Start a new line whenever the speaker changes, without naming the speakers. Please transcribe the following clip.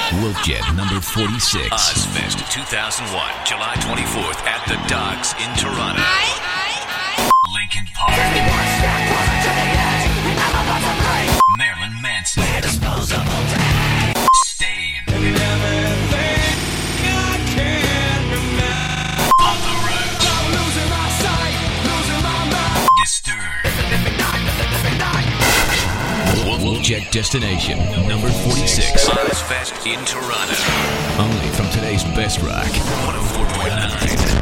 Wolfjet number 46.
Ozfest 2001, July 24th at the Docks in Toronto. Linkin Park. Marilyn Manson. Stain. Papa Roach. Disturbed.
Wolfjet Destination number 46.
Ozfest in Toronto.
Only from today's best rock.
104.9.